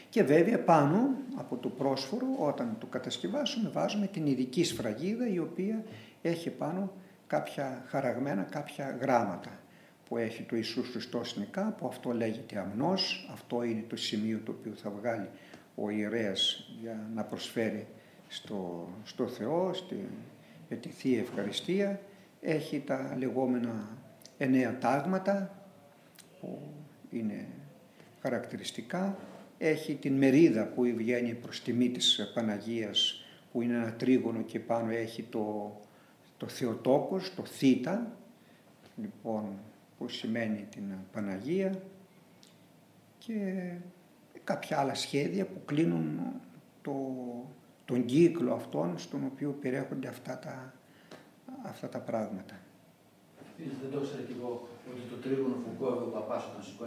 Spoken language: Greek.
Και βέβαια πάνω από το πρόσφορο, όταν το κατασκευάσουμε, βάζουμε την ειδική σφραγίδα, η οποία έχει πάνω κάποια χαραγμένα, κάποια γράμματα, που έχει το Ιησούς Χριστός νικά, που αυτό λέγεται αμνός, αυτό είναι το σημείο το οποίο θα βγάλει ο ιερέας για να προσφέρει στο Θεό, για τη Θεία Ευχαριστία. Έχει τα λεγόμενα 9 τάγματα που είναι χαρακτηριστικά. Έχει την μερίδα που βγαίνει προς τιμή της Παναγίας, που είναι ένα τρίγωνο και πάνω έχει το Θεοτόκος, το θήτα, λοιπόν, που σημαίνει την Παναγία, και κάποια άλλα σχέδια που κλείνουν τον κύκλο αυτόν στον οποίο περιέχονται αυτά τα πράγματα. Δεν το ήξερα κι εγώ ότι το τρίγωνο που κόβει ο παπάς όταν σηκώνει